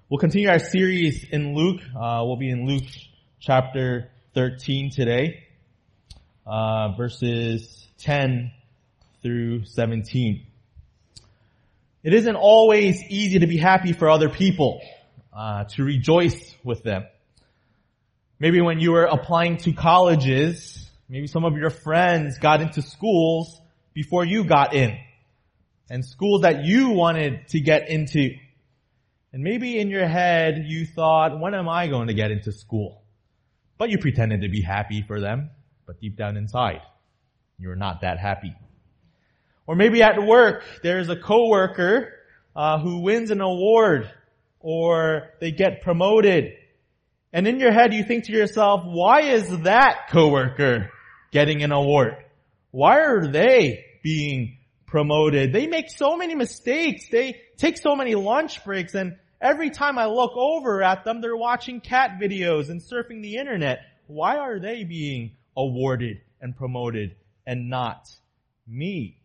We'll continue our series in Luke. We'll be in Luke chapter 13 today, verses 10 through 17. It isn't always easy to be happy for other people, to rejoice with them. Maybe when you were applying to colleges, maybe some of your friends got into schools before you got in, and schools that you wanted to get into. And maybe in your head you thought, when am I going to get into school? But you pretended to be happy for them, but deep down inside, you're not that happy. Or maybe at work, there's a coworker who wins an award, or they get promoted. And in your head you think to yourself, why is that coworker getting an award? Why are they being promoted? They make so many mistakes. They take so many lunch breaks, and every time I look over at them, they're watching cat videos and surfing the internet. Why are they being awarded and promoted and not me?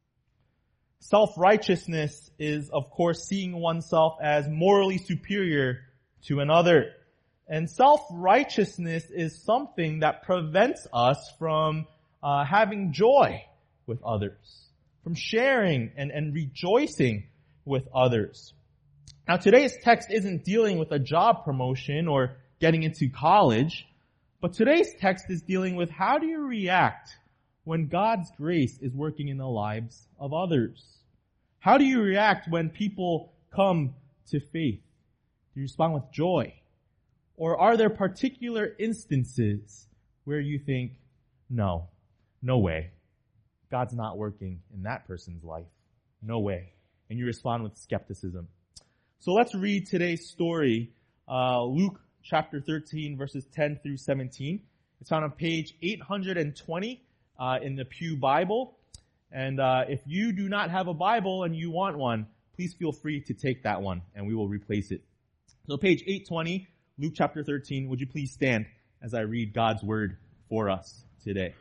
Self-righteousness is, of course, seeing oneself as morally superior to another. And self-righteousness is something that prevents us from having joy with others, from sharing and rejoicing with others. Now, today's text isn't dealing with a job promotion or getting into college, but today's text is dealing with how do you react when God's grace is working in the lives of others? How do you react when people come to faith? Do you respond with joy? Or are there particular instances where you think, no way. God's not working in that person's life. No way. And you respond with skepticism. So let's read today's story, Luke chapter 13, verses 10 through 17. It's found on page 820 in the Pew Bible. And if you do not have a Bible and you want one, please feel free to take that one, and we will replace it. So page 820, Luke chapter 13, would you please stand as I read God's word for us today?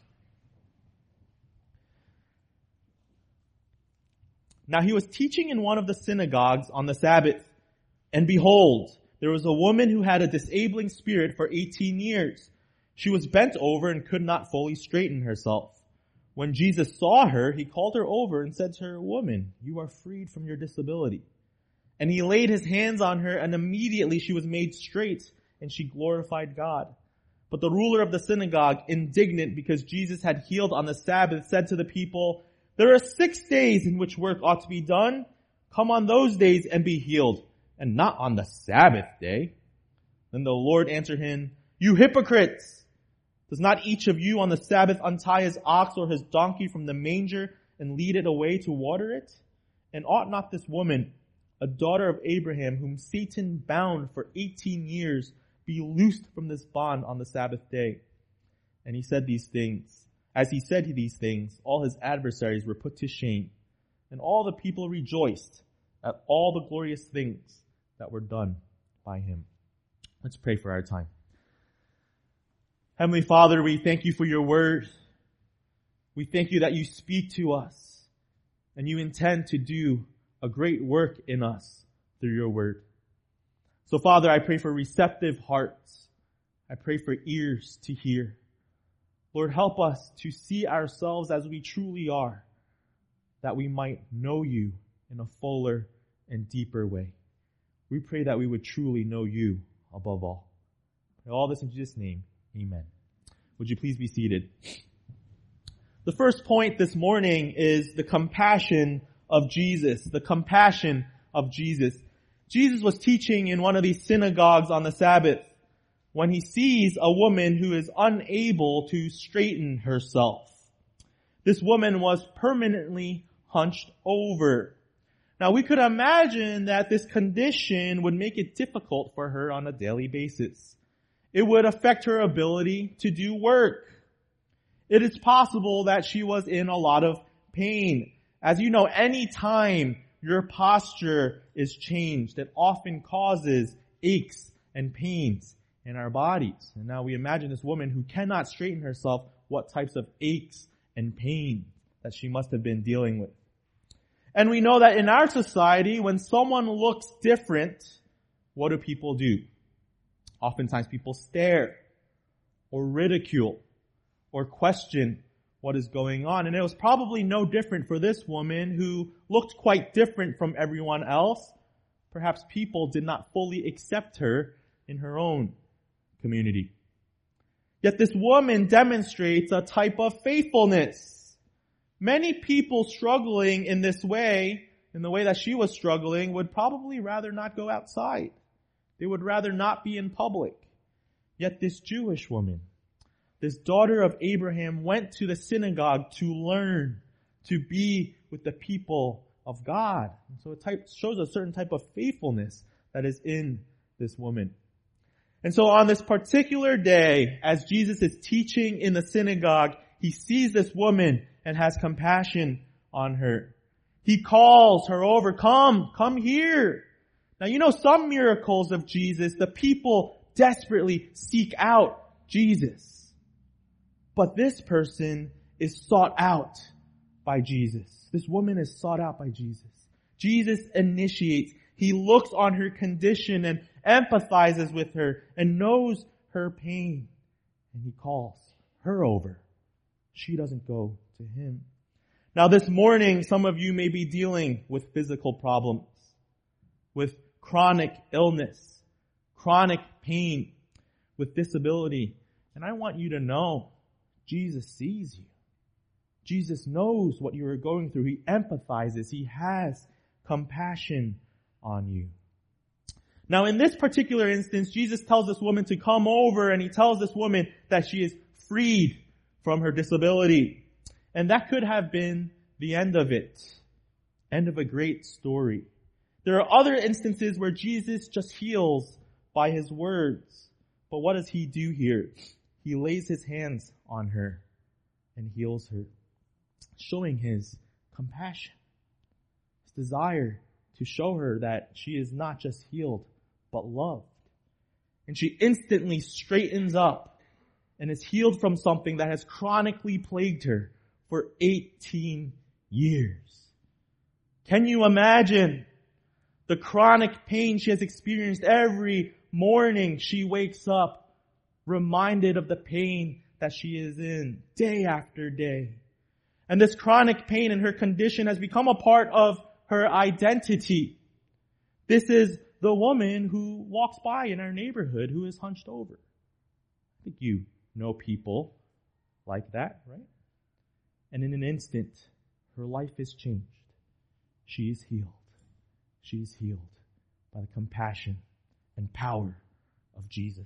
Now he was teaching in one of the synagogues on the Sabbath, and behold, there was a woman who had a disabling spirit for 18 years. She was bent over and could not fully straighten herself. When Jesus saw her, he called her over and said to her, "Woman, you are freed from your disability." And he laid his hands on her, and immediately she was made straight, and she glorified God. But the ruler of the synagogue, indignant because Jesus had healed on the Sabbath, said to the people, "There are 6 days in which work ought to be done. Come on those days and be healed, and not on the Sabbath day." Then the Lord answered him, "You hypocrites! Does not each of you on the Sabbath untie his ox or his donkey from the manger and lead it away to water it? And ought not this woman, a daughter of Abraham, whom Satan bound for 18 years, be loosed from this bond on the Sabbath day?" And he said these things. As he said these things, all his adversaries were put to shame, and all the people rejoiced at all the glorious things that were done by him. Let's pray for our time. Heavenly Father, we thank you for your word. We thank you that you speak to us, and you intend to do a great work in us through your word. So Father, I pray for receptive hearts. I pray for ears to hear. Lord, help us to see ourselves as we truly are, that we might know you in a fuller and deeper way. We pray that we would truly know you above all. Pray all this in Jesus' name, amen. Would you please be seated? The first point this morning is the compassion of Jesus. The compassion of Jesus. Jesus was teaching in one of these synagogues on the Sabbath when he sees a woman who is unable to straighten herself. This woman was permanently hunched over. Now we could imagine that this condition would make it difficult for her on a daily basis. It would affect her ability to do work. It is possible that she was in a lot of pain. As you know, any time your posture is changed, it often causes aches and pains in our bodies. And now we imagine this woman who cannot straighten herself, what types of aches and pain that she must have been dealing with. And we know that in our society, when someone looks different, what do people do? Oftentimes people stare or ridicule or question what is going on. And it was probably no different for this woman who looked quite different from everyone else. Perhaps people did not fully accept her in her own community. Yet this woman demonstrates a type of faithfulness. Many people struggling in this way, in the way that she was struggling, would probably rather not go outside. They would rather not be in public. Yet this Jewish woman, this daughter of Abraham, went to the synagogue to learn, to be with the people of God. And so it shows a certain type of faithfulness that is in this woman. And so on this particular day, as Jesus is teaching in the synagogue, he sees this woman and has compassion on her. He calls her over, come here. Now you know some miracles of Jesus, the people desperately seek out Jesus. But this person is sought out by Jesus. This woman is sought out by Jesus. Jesus initiates. He looks on her condition and empathizes with her and knows her pain. And he calls her over. She doesn't go to him. Now this morning, some of you may be dealing with physical problems, with chronic illness, chronic pain, with disability. And I want you to know, Jesus sees you. Jesus knows what you are going through. He empathizes. He has compassion on you. Now in this particular instance, Jesus tells this woman to come over, and he tells this woman that she is freed from her disability. And that could have been the end of it. End of a great story. There are other instances where Jesus just heals by his words. But what does he do here? He lays his hands on her and heals her, showing his compassion, his desire to show her that she is not just healed, but loved. And she instantly straightens up and is healed from something that has chronically plagued her for 18 years. Can you imagine the chronic pain she has experienced every morning? She wakes up reminded of the pain that she is in day after day. And this chronic pain and her condition has become a part of her identity. This is the woman who walks by in our neighborhood who is hunched over. I think you know people like that, right? And in an instant, her life is changed. She is healed. She is healed by the compassion and power of Jesus.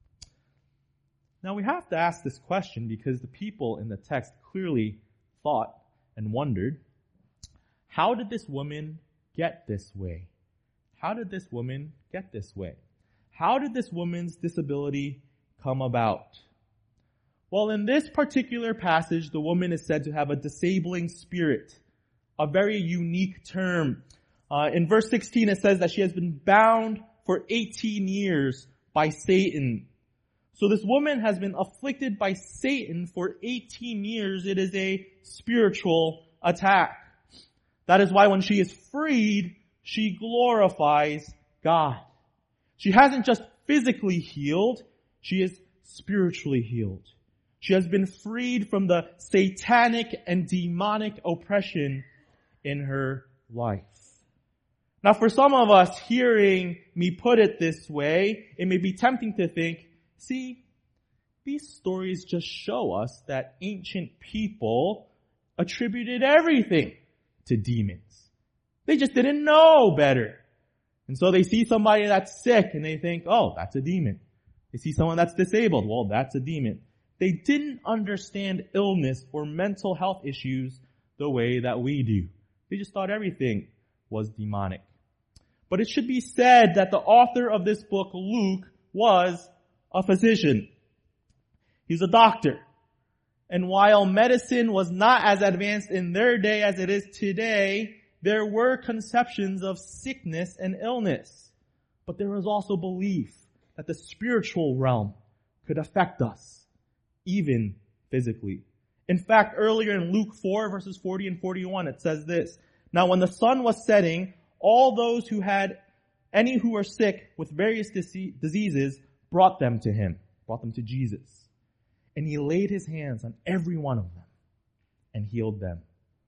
Now we have to ask this question because the people in the text clearly thought and wondered, how did this woman get this way? How did this woman get this way? How did this woman's disability come about? Well, in this particular passage, the woman is said to have a disabling spirit, a very unique term. In verse 16, it says that she has been bound for 18 years by Satan. So this woman has been afflicted by Satan for 18 years. It is a spiritual attack. That is why when she is freed, she glorifies God. She hasn't just physically healed, she is spiritually healed. She has been freed from the satanic and demonic oppression in her life. Now for some of us, hearing me put it this way, it may be tempting to think, see, these stories just show us that ancient people attributed everything to demons. They just didn't know better. And so they see somebody that's sick and they think, oh, that's a demon. They see someone that's disabled. Well, that's a demon. They didn't understand illness or mental health issues the way that we do. They just thought everything was demonic. But it should be said that the author of this book, Luke, was a physician. He's a doctor. And while medicine was not as advanced in their day as it is today, there were conceptions of sickness and illness. But there was also belief that the spiritual realm could affect us, even physically. In fact, earlier in Luke 4, verses 40 and 41, it says this: "Now when the sun was setting, all those who had any who were sick with various diseases brought them to him, brought them to Jesus. And he laid his hands on every one of them and healed them.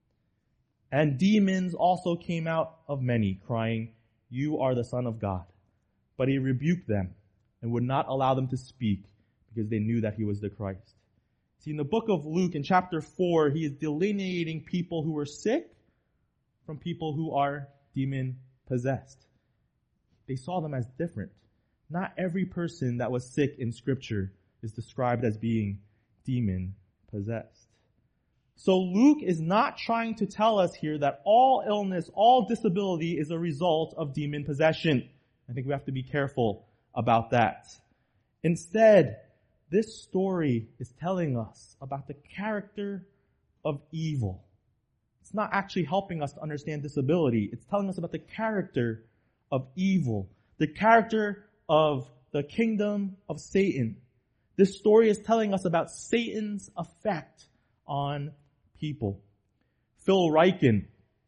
And demons also came out of many, crying, "You are the Son of God." But he rebuked them and would not allow them to speak because they knew that he was the Christ. See, in the book of Luke, in chapter 4, he is delineating people who are sick from people who are demon-possessed. They saw them as different. Not every person that was sick in Scripture is described as being demon-possessed. So Luke is not trying to tell us here that all illness, all disability is a result of demon possession. I think we have to be careful about that. Instead, this story is telling us about the character of evil. It's not actually helping us to understand disability. It's telling us about the character of evil, the character of the kingdom of Satan. This story is telling us about Satan's effect on people. Phil Ryken,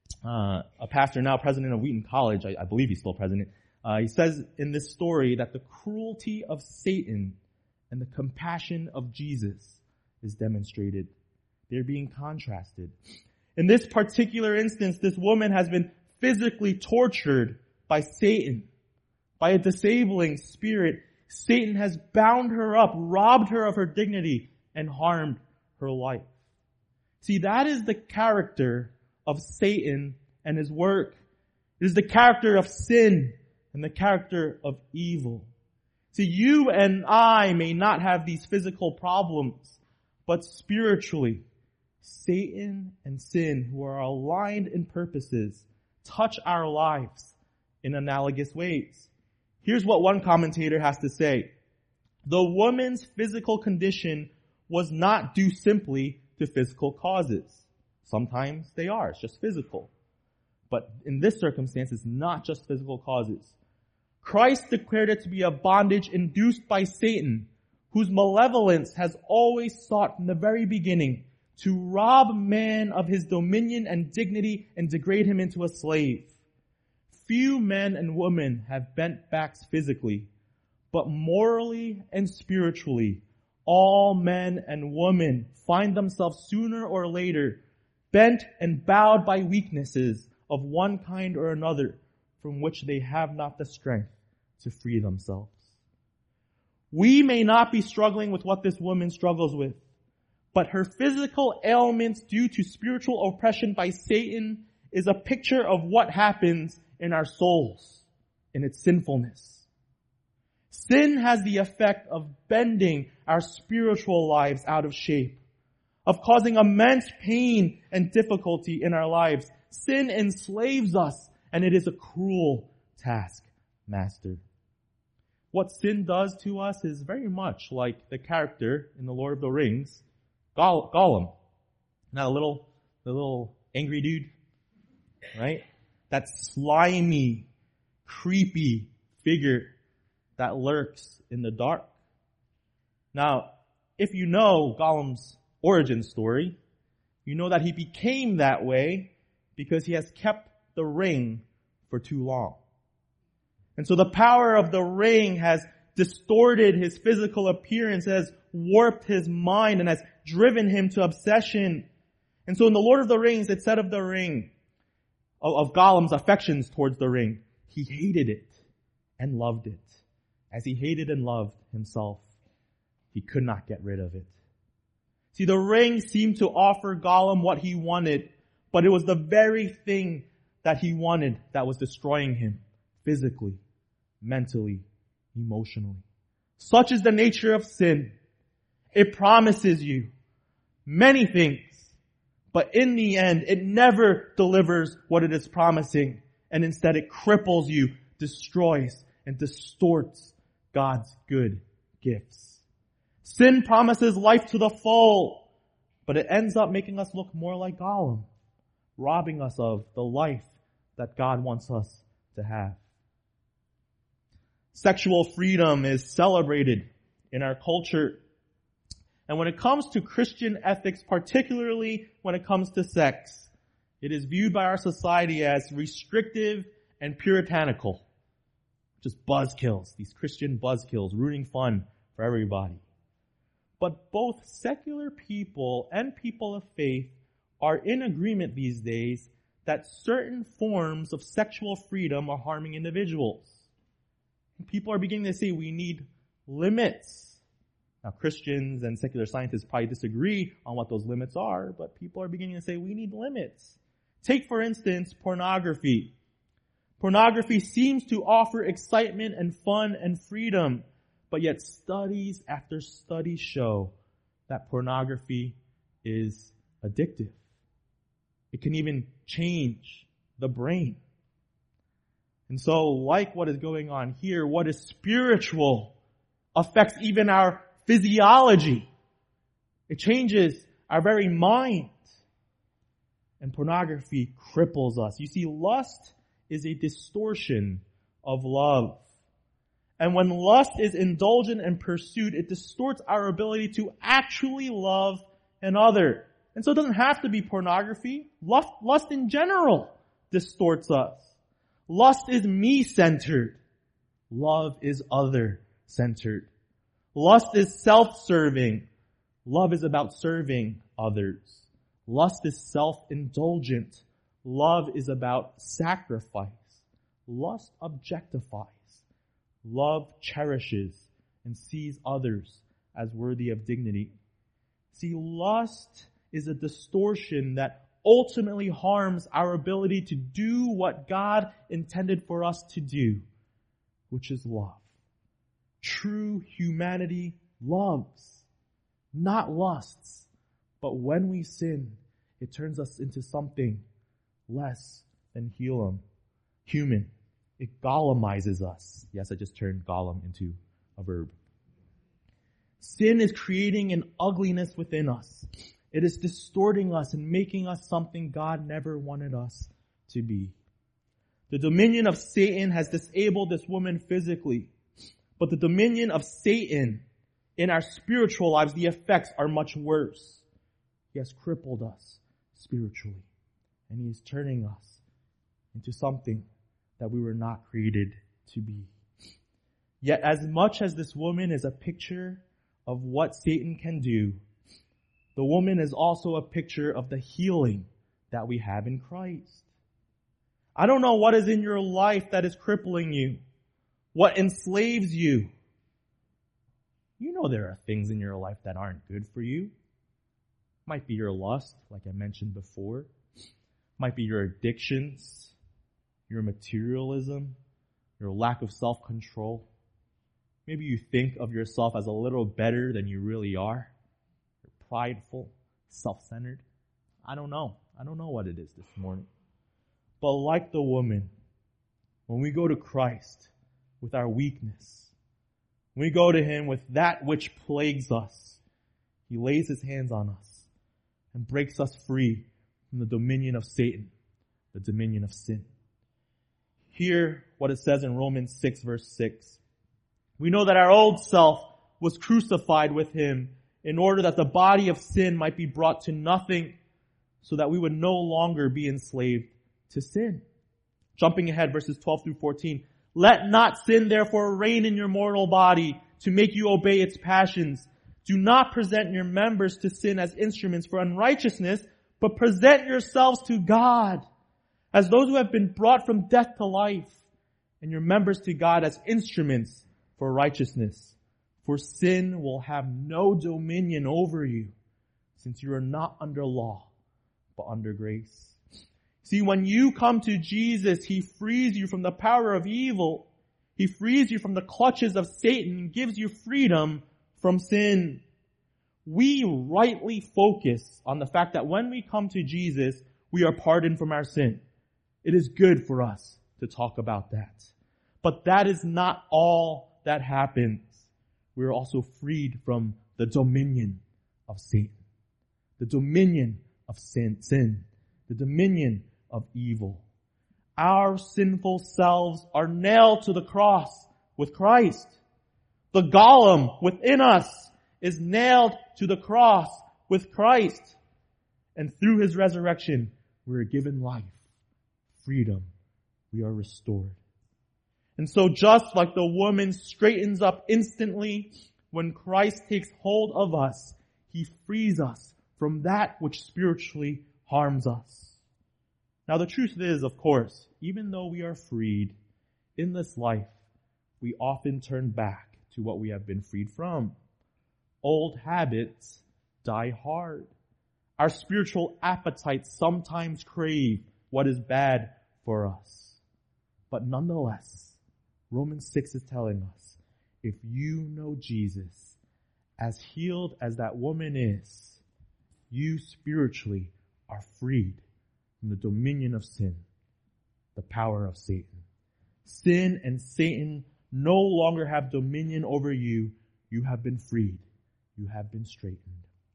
a pastor now president of Wheaton College, I believe he's still president, he says in this story that the cruelty of Satan and the compassion of Jesus is demonstrated. They're being contrasted. In this particular instance, this woman has been physically tortured by Satan, by a disabling spirit. Satan has bound her up, robbed her of her dignity, and harmed her life. See, that is the character of Satan and his work. It is the character of sin and the character of evil. See, you and I may not have these physical problems, but spiritually, Satan and sin, who are aligned in purposes, touch our lives in analogous ways. Here's what one commentator has to say. The woman's physical condition was not due simply to physical causes. Sometimes they are. It's just physical. But in this circumstance, it's not just physical causes. Christ declared it to be a bondage induced by Satan, whose malevolence has always sought from the very beginning to rob man of his dominion and dignity and degrade him into a slave. Few men and women have bent backs physically, but morally and spiritually, all men and women find themselves sooner or later bent and bowed by weaknesses of one kind or another from which they have not the strength to free themselves. We may not be struggling with what this woman struggles with, but her physical ailments due to spiritual oppression by Satan is a picture of what happens in our souls, in its sinfulness. Sin has the effect of bending our spiritual lives out of shape, of causing immense pain and difficulty in our lives. Sin enslaves us, and it is a cruel taskmaster. What sin does to us is very much like the character in The Lord of the Rings, Gollum. Now the little angry dude, right? That slimy, creepy figure that lurks in the dark. Now, if you know Gollum's origin story, you know that he became that way because he has kept the ring for too long. And so the power of the ring has distorted his physical appearance, has warped his mind, and has driven him to obsession. And so in The Lord of the Rings, it said of the ring, of Gollum's affections towards the ring, he hated it and loved it. As he hated and loved himself, he could not get rid of it. See, the ring seemed to offer Gollum what he wanted, but it was the very thing that he wanted that was destroying him physically, mentally, emotionally. Such is the nature of sin. It promises you many things, but in the end, it never delivers what it is promising, and instead it cripples you, destroys, and distorts God's good gifts. Sin promises life to the full, but it ends up making us look more like Gollum, robbing us of the life that God wants us to have. Sexual freedom is celebrated in our culture. And when it comes to Christian ethics, particularly when it comes to sex, it is viewed by our society as restrictive and puritanical. Just buzzkills, these Christian buzzkills, rooting fun for everybody. But both secular people and people of faith are in agreement these days that certain forms of sexual freedom are harming individuals. People are beginning to say we need limits. Now, Christians and secular scientists probably disagree on what those limits are, but people are beginning to say we need limits. Take, for instance, pornography. Pornography seems to offer excitement and fun and freedom, but yet studies after studies show that pornography is addictive. It can even change the brain. And so, like what is going on here, what is spiritual affects even our physiology. It changes our very mind. And pornography cripples us. You see, lust is a distortion of love. And when lust is indulgent and pursued, it distorts our ability to actually love another. And so it doesn't have to be pornography. Lust in general distorts us. Lust is me-centered. Love is other-centered. Lust is self-serving. Love is about serving others. Lust is self-indulgent. Love is about sacrifice. Lust objectifies. Love cherishes and sees others as worthy of dignity. See, lust is a distortion that ultimately harms our ability to do what God intended for us to do, which is love. True humanity loves, not lusts. But when we sin, it turns us into something less than human. It Gollumizes us. Yes, I just turned Gollum into a verb. Sin is creating an ugliness within us. It is distorting us and making us something God never wanted us to be. The dominion of Satan has disabled this woman physically, but the dominion of Satan in our spiritual lives, the effects are much worse. He has crippled us spiritually, and he is turning us into something that we were not created to be. Yet as much as this woman is a picture of what Satan can do, the woman is also a picture of the healing that we have in Christ. I don't know what is in your life that is crippling you, what enslaves you. You know there are things in your life that aren't good for you. Might be your lust, like I mentioned before. Might be your addictions, your materialism, your lack of self-control. Maybe you think of yourself as a little better than you really are. You're prideful, self-centered. I don't know. I don't know what it is this morning. But like the woman, when we go to Christ with our weakness, when we go to Him with that which plagues us, He lays His hands on us and breaks us free from the dominion of Satan, the dominion of sin. Hear what it says in Romans 6 verse 6. We know that our old self was crucified with Him in order that the body of sin might be brought to nothing, so that we would no longer be enslaved to sin. Jumping ahead, verses 12 through 14. Let not sin therefore reign in your mortal body to make you obey its passions. Do not present your members to sin as instruments for unrighteousness, but present yourselves to God as those who have been brought from death to life, and your members to God as instruments for righteousness. For sin will have no dominion over you, since you are not under law, but under grace. See, when you come to Jesus, He frees you from the power of evil. He frees you from the clutches of Satan and gives you freedom from sin. We rightly focus on the fact that when we come to Jesus, we are pardoned from our sin. It is good for us to talk about that. But that is not all that happens. We are also freed from the dominion of Satan, the dominion of sin, the dominion of evil. Our sinful selves are nailed to the cross with Christ. The golem within us is nailed to the cross with Christ. And through His resurrection, we are given life, freedom. We are restored. And so just like the woman straightens up instantly, when Christ takes hold of us, He frees us from that which spiritually harms us. Now the truth is, of course, even though we are freed in this life, we often turn back to what we have been freed from. Old habits die hard. Our spiritual appetites sometimes crave what is bad for us. But nonetheless, Romans 6 is telling us, if you know Jesus, as healed as that woman is, you spiritually are freed from the dominion of sin, the power of Satan. Sin and Satan no longer have dominion over you. You have been freed. You have been straightened.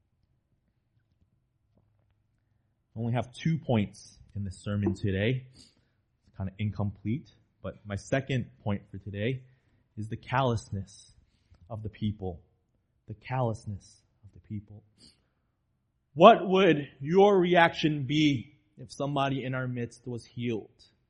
I only have 2 points in this sermon today. It's kind of incomplete, but my second point for today is the callousness of the people. The callousness of the people. What would your reaction be if somebody in our midst was healed?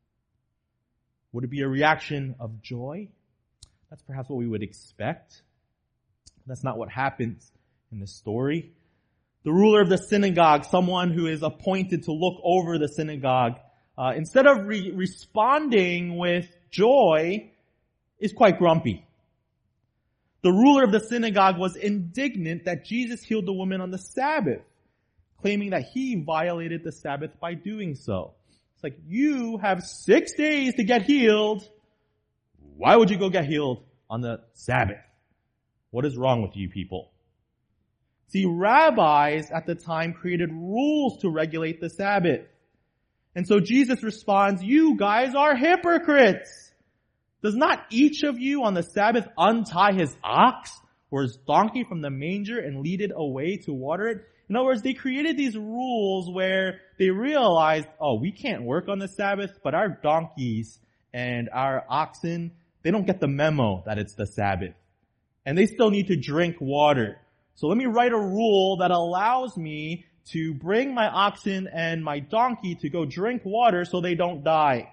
Would it be a reaction of joy? That's perhaps what we would expect. That's not what happens in the story. The ruler of the synagogue, someone who is appointed to look over the synagogue, instead of responding with joy, is quite grumpy. The ruler of the synagogue was indignant that Jesus healed the woman on the Sabbath, claiming that he violated the Sabbath by doing so. It's like, you have 6 days to get healed. Why would you go get healed on the Sabbath? What is wrong with you people? See, rabbis at the time created rules to regulate the Sabbath. And so Jesus responds, you guys are hypocrites. Does not each of you on the Sabbath untie his ox or his donkey from the manger and lead it away to water it? In other words, they created these rules where they realized, we can't work on the Sabbath, but our donkeys and our oxen, they don't get the memo that it's the Sabbath. And they still need to drink water. So let me write a rule that allows me to bring my oxen and my donkey to go drink water so they don't die.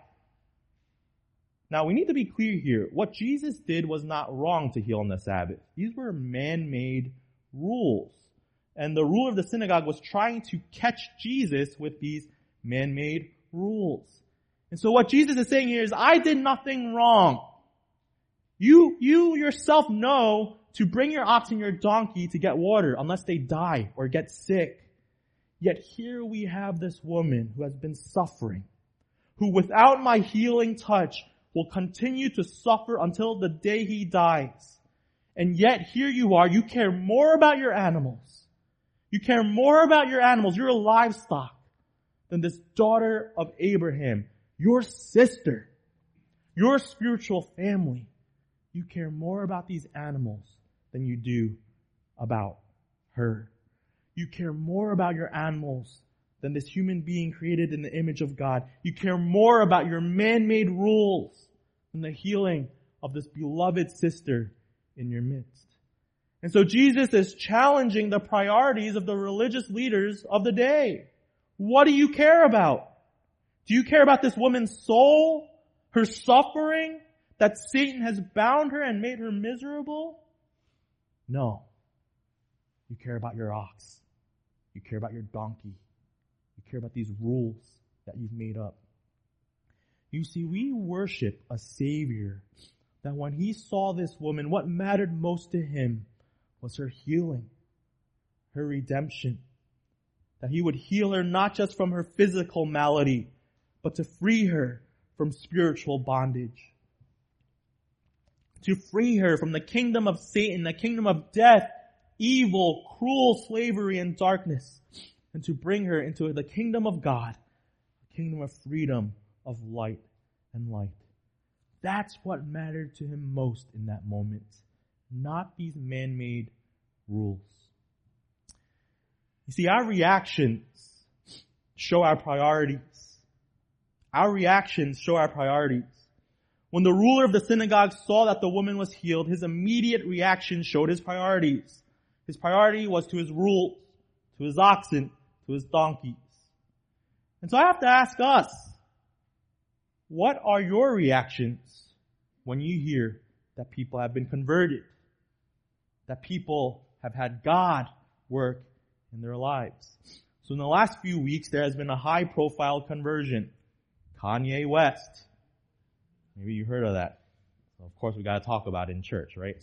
Now we need to be clear here. What Jesus did was not wrong to heal on the Sabbath. These were man-made rules. And the ruler of the synagogue was trying to catch Jesus with these man-made rules. And so what Jesus is saying here is, I did nothing wrong. You yourself know to bring your ox and your donkey to get water unless they die or get sick. Yet here we have this woman who has been suffering, who without my healing touch will continue to suffer until the day he dies. And yet here you are, you care more about your animals. You care more about your animals, your livestock, than this daughter of Abraham, your sister, your spiritual family. You care more about these animals than you do about her. You care more about your animals than this human being created in the image of God. You care more about your man-made rules than the healing of this beloved sister in your midst. And so Jesus is challenging the priorities of the religious leaders of the day. What do you care about? Do you care about this woman's soul, her suffering, that Satan has bound her and made her miserable? No. You care about your ox. You care about your donkey. You care about these rules that you've made up. You see, we worship a Savior that when he saw this woman, what mattered most to him was her healing, her redemption. That he would heal her not just from her physical malady, but to free her from spiritual bondage. To free her from the kingdom of Satan, the kingdom of death, evil, cruel slavery and darkness, and to bring her into the kingdom of God, a kingdom of freedom, of light and light. That's what mattered to him most in that moment, not these man-made rules. You see, our reactions show our priorities. Our reactions show our priorities. When the ruler of the synagogue saw that the woman was healed, his immediate reaction showed his priorities. His priority was to his rules, to his oxen, to his donkeys. And so I have to ask us, what are your reactions when you hear that people have been converted, that people have had God work in their lives. So in the last few weeks, there has been a high-profile conversion. Kanye West. Maybe you heard of that. So of course, we got to talk about it in church, right?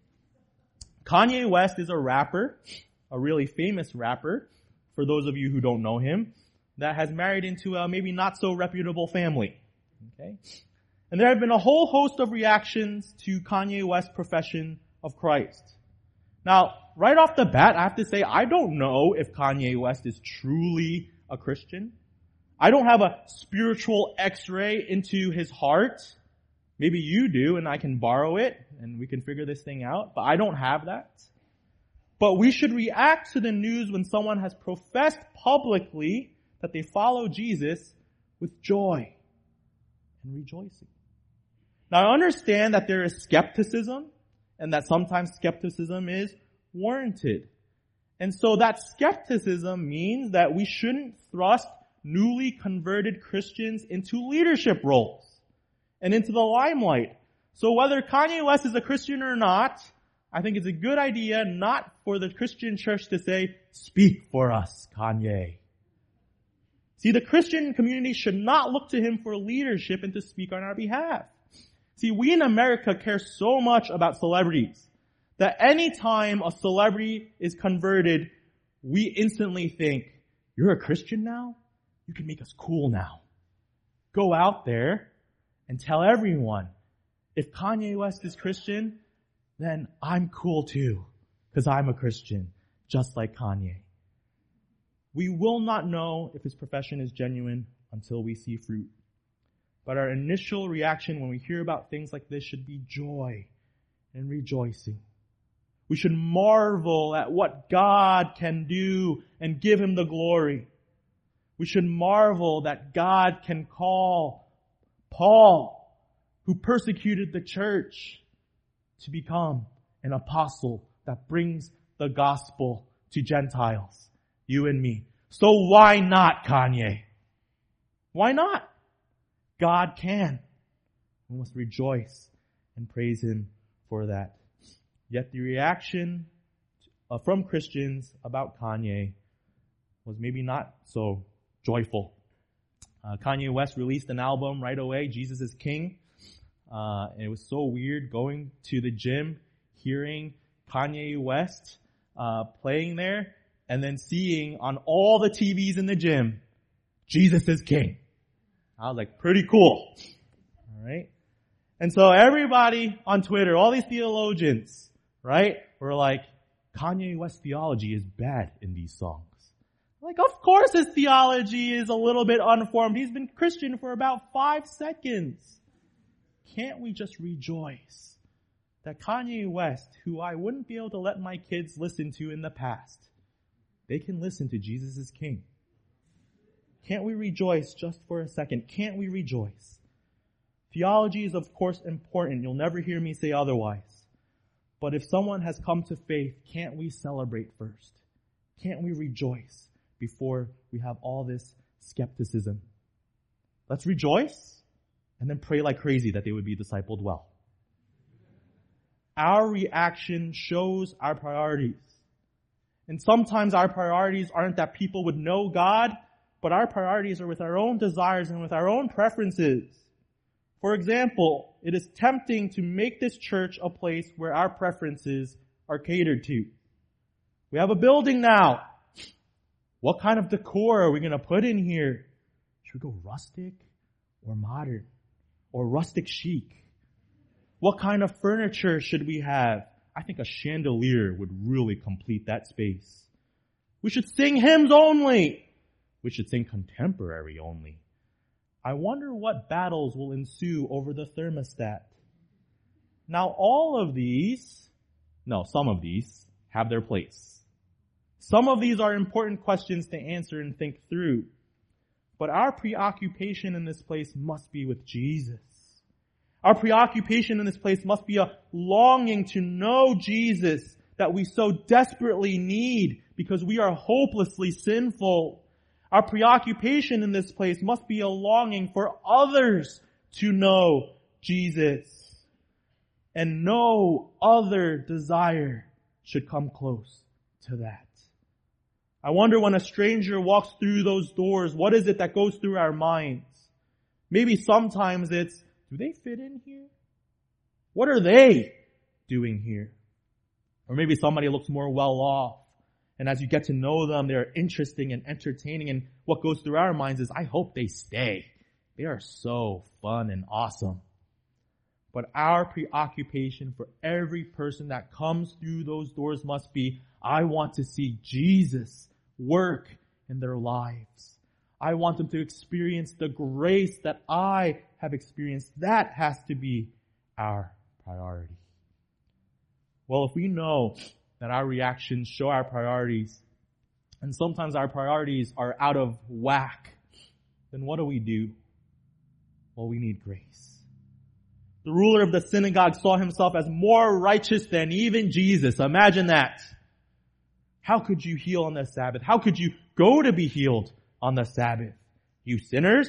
Kanye West is a rapper, a really famous rapper, for those of you who don't know him, that has married into a maybe not so reputable family. Okay? And there have been a whole host of reactions to Kanye West's profession of Christ. Now, right off the bat, I have to say, I don't know if Kanye West is truly a Christian. I don't have a spiritual x-ray into his heart. Maybe you do, and I can borrow it, and we can figure this thing out, but I don't have that. But we should react to the news when someone has professed publicly that they follow Jesus with joy and rejoicing. Now, I understand that there is skepticism, and that sometimes skepticism is warranted. And so that skepticism means that we shouldn't thrust newly converted Christians into leadership roles and into the limelight. So whether Kanye West is a Christian or not, I think it's a good idea not for the Christian church to say, "Speak for us, Kanye." See, the Christian community should not look to him for leadership and to speak on our behalf. See, we in America care so much about celebrities that any time a celebrity is converted, we instantly think, "You're a Christian now? You can make us cool now." Go out there and tell everyone, if Kanye West is Christian, then I'm cool too, because I'm a Christian, just like Kanye. We will not know if his profession is genuine until we see fruit. But our initial reaction when we hear about things like this should be joy and rejoicing. We should marvel at what God can do and give him the glory. We should marvel that God can call Paul, who persecuted the church, to become an apostle that brings the gospel to Gentiles, you and me. So why not, Kanye? Why not? God can. We must rejoice and praise him for that. Yet the reaction from Christians about Kanye was maybe not so joyful. Kanye West released an album right away, Jesus is King. And it was so weird going to the gym, hearing Kanye West playing there, and then seeing on all the TVs in the gym, Jesus is King. I was like, pretty cool. All right? And so everybody on Twitter, all these theologians, right, were like, Kanye West theology is bad in these songs. Like, of course his theology is a little bit unformed. He's been Christian for about 5 seconds. Can't we just rejoice that Kanye West, who I wouldn't be able to let my kids listen to in the past, they can listen to Jesus is King? Can't we rejoice just for a second? Can't we rejoice? Theology is of course important. You'll never hear me say otherwise. But if someone has come to faith, can't we celebrate first? Can't we rejoice before we have all this skepticism? Let's rejoice and then pray like crazy that they would be discipled well. Our reaction shows our priorities. And sometimes our priorities aren't that people would know God, but our priorities are with our own desires and with our own preferences. For example, it is tempting to make this church a place where our preferences are catered to. We have a building now. What kind of decor are we going to put in here? Should we go rustic or modern or rustic chic? What kind of furniture should we have? I think a chandelier would really complete that space. We should sing hymns only. We should sing contemporary only. I wonder what battles will ensue over the thermostat. Now some of these have their place. Some of these are important questions to answer and think through. But our preoccupation in this place must be with Jesus. Our preoccupation in this place must be a longing to know Jesus that we so desperately need because we are hopelessly sinful. Our preoccupation in this place must be a longing for others to know Jesus. And no other desire should come close to that. I wonder when a stranger walks through those doors, what is it that goes through our minds? Maybe sometimes it's, do they fit in here? What are they doing here? Or maybe somebody looks more well off. And as you get to know them, they're interesting and entertaining. And what goes through our minds is, I hope they stay. They are so fun and awesome. But our preoccupation for every person that comes through those doors must be, I want to see Jesus work in their lives. I want them to experience the grace that I have experienced. That has to be our priority. Well, if we know that our reactions show our priorities, and sometimes our priorities are out of whack, then what do? Well, we need grace. The ruler of the synagogue saw himself as more righteous than even Jesus. Imagine that. How could you heal on the Sabbath? How could you go to be healed on the Sabbath? You sinners?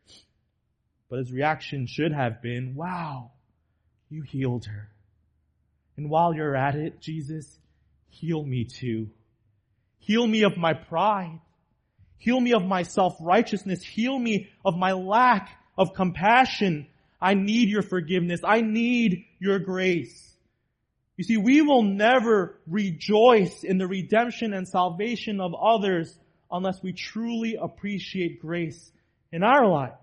But his reaction should have been, wow, you healed her. And while you're at it, Jesus, heal me too. Heal me of my pride. Heal me of my self-righteousness. Heal me of my lack of compassion. I need your forgiveness. I need your grace. You see, we will never rejoice in the redemption and salvation of others unless we truly appreciate grace in our lives.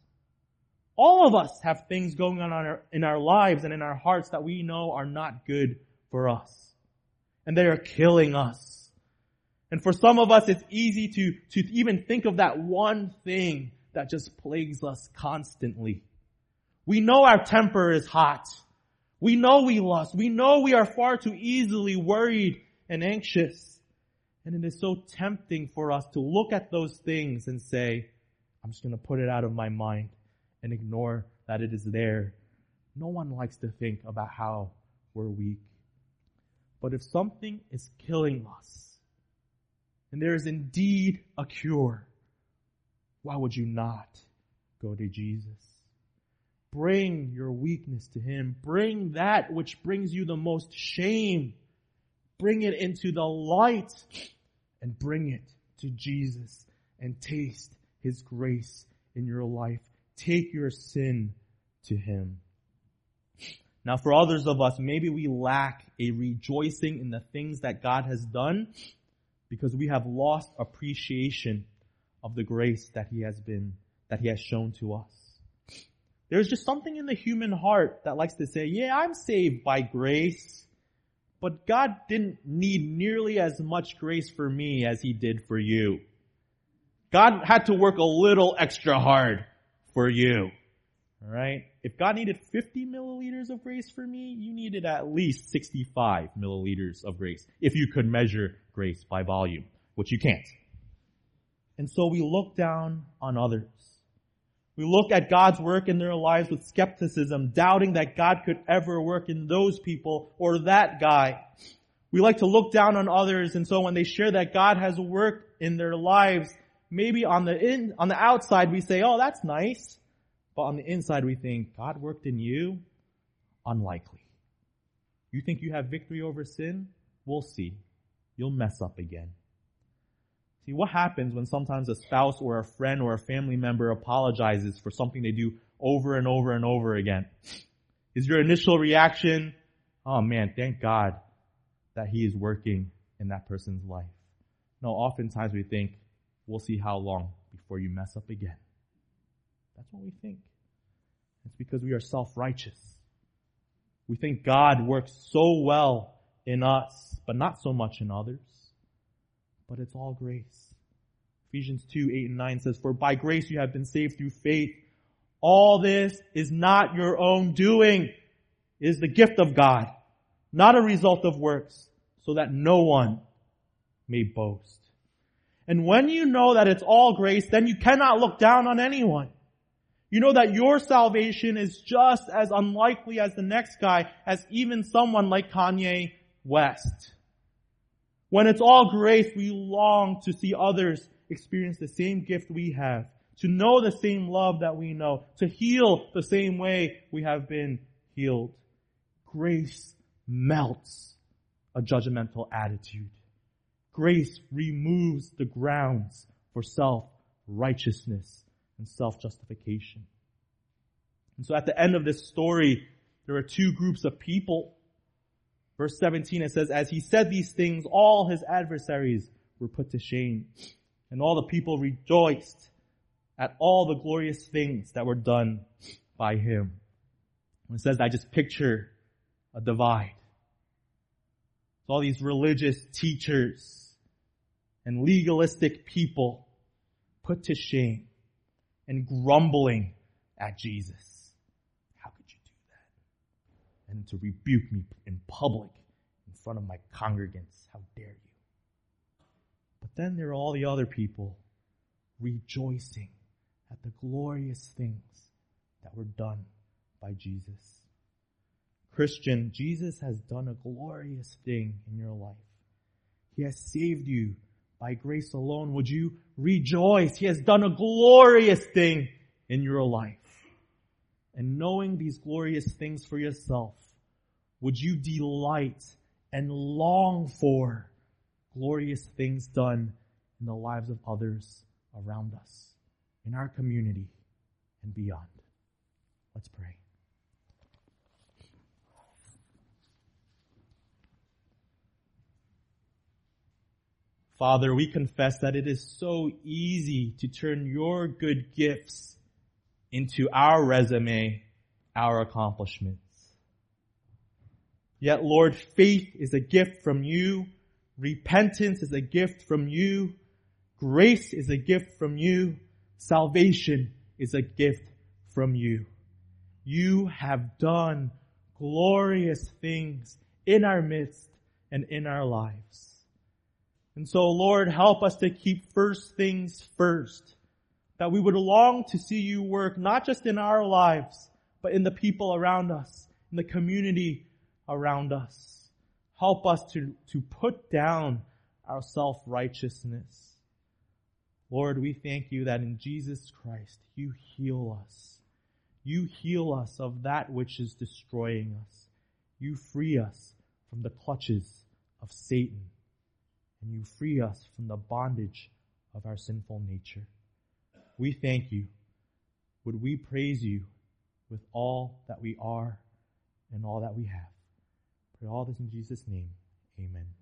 All of us have things going on in our lives and in our hearts that we know are not good for us. And they are killing us. And for some of us, it's easy to even think of that one thing that just plagues us constantly. We know our temper is hot. We know we lust. We know we are far too easily worried and anxious. And it is so tempting for us to look at those things and say, I'm just going to put it out of my mind and ignore that it is there. No one likes to think about how we're weak. But if something is killing us, and there is indeed a cure, why would you not go to Jesus? Bring your weakness to Him. Bring that which brings you the most shame. Bring it into the light and bring it to Jesus and taste His grace in your life. Take your sin to Him. Now for others of us, maybe we lack a rejoicing in the things that God has done because we have lost appreciation of the grace that He has shown to us. There's just something in the human heart that likes to say, yeah, I'm saved by grace, but God didn't need nearly as much grace for me as He did for you. God had to work a little extra hard for you. All right? If God needed 50 milliliters of grace for me, you needed at least 65 milliliters of grace, if you could measure grace by volume, which you can't. And so we look down on others. We look at God's work in their lives with skepticism, doubting that God could ever work in those people or that guy. We like to look down on others, and so when they share that God has worked in their lives, maybe on the outside we say, oh, that's nice. But on the inside we think, God worked in you? Unlikely. You think you have victory over sin? We'll see. You'll mess up again. See, what happens when sometimes a spouse or a friend or a family member apologizes for something they do over and over and over again? Is your initial reaction, oh man, thank God that He is working in that person's life? No, oftentimes we think, we'll see how long before you mess up again. That's what we think. It's because we are self-righteous. We think God works so well in us, but not so much in others. But it's all grace. Ephesians 2:8-9 says, for by grace you have been saved through faith. All this is not your own doing. It is the gift of God, not a result of works, so that no one may boast. And when you know that it's all grace, then you cannot look down on anyone. You know that your salvation is just as unlikely as the next guy, as even someone like Kanye West. When it's all grace, we long to see others experience the same gift we have, to know the same love that we know, to heal the same way we have been healed. Grace melts a judgmental attitude. Grace removes the grounds for self-righteousness and self-justification. And so at the end of this story, there are two groups of people. Verse 17, it says, as he said these things, all his adversaries were put to shame, and all the people rejoiced at all the glorious things that were done by him. And it says, I just picture a divide. So all these religious teachers and legalistic people put to shame and grumbling at Jesus. How could you do that? And to rebuke me in public in front of my congregants. How dare you? But then there are all the other people rejoicing at the glorious things that were done by Jesus. Christian, Jesus has done a glorious thing in your life. He has saved you by grace alone. Would you rejoice? He has done a glorious thing in your life. And knowing these glorious things for yourself, would you delight and long for glorious things done in the lives of others around us, in our community and beyond? Let's pray. Father, we confess that it is so easy to turn your good gifts into our resume, our accomplishments. Yet, Lord, faith is a gift from you. Repentance is a gift from you. Grace is a gift from you. Salvation is a gift from you. You have done glorious things in our midst and in our lives. And so, Lord, help us to keep first things first. That we would long to see you work, not just in our lives, but in the people around us, in the community around us. Help us to put down our self-righteousness. Lord, we thank you that in Jesus Christ, you heal us. You heal us of that which is destroying us. You free us from the clutches of Satan. And you free us from the bondage of our sinful nature. We thank you. Would we praise you with all that we are and all that we have? Pray all this in Jesus' name. Amen.